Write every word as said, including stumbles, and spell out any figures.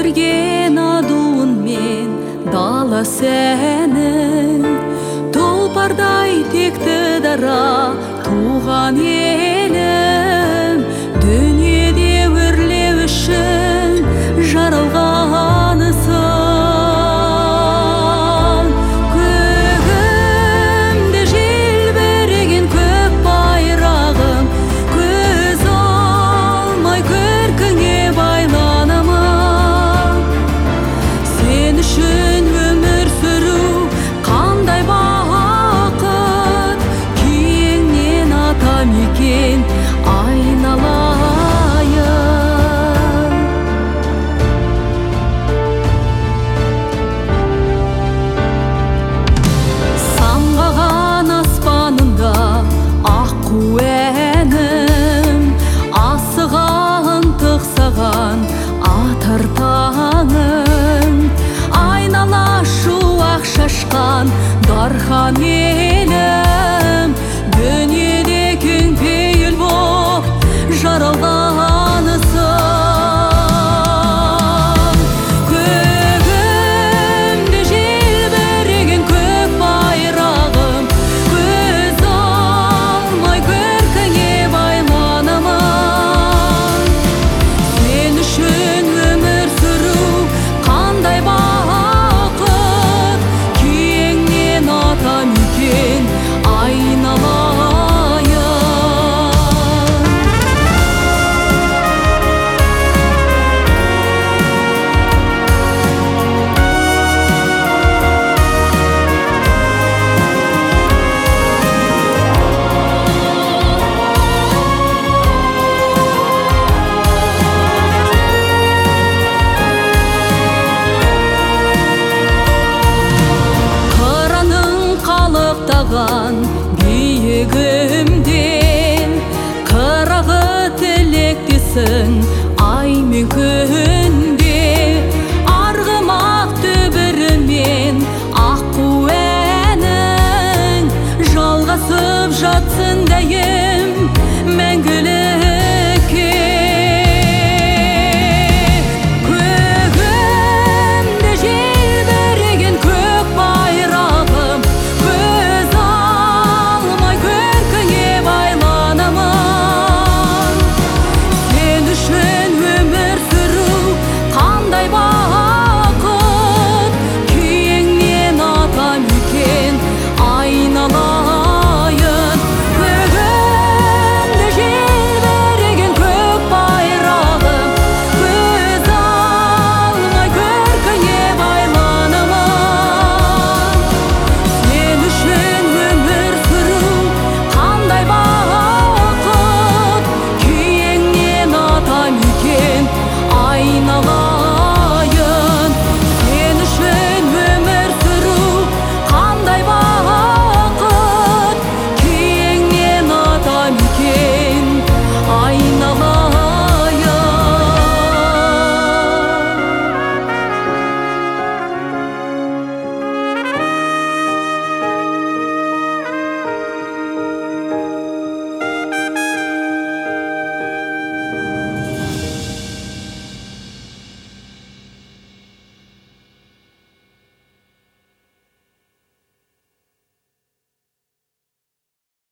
өрген адуынмен дала сәнің, тұлпардай текті дара туған елім, дүниеде өрлеу үшін жаралғанысың. Көгімде желбіреген көк байрағым, көз алмай көркіңе байланамын. Сен үшін өмір сүру қандай бақыт, киеңнен атамекен айналайын. Самғаған аспанында аққу әнім, асыған тықсаған атар таңың, айнала шуақ шашқан дархан елім, дүниеде кең пейіл боп жаралғанысың. Көгімде желбіреген көк байрағым, көз алмай көркіңе байланамын. Сен үшін өмір сүру қандай бақыт, киеңнен атамекен айналайын. Қыранның қалықтаған биігімден, қырағы тілектесің ай мен күн.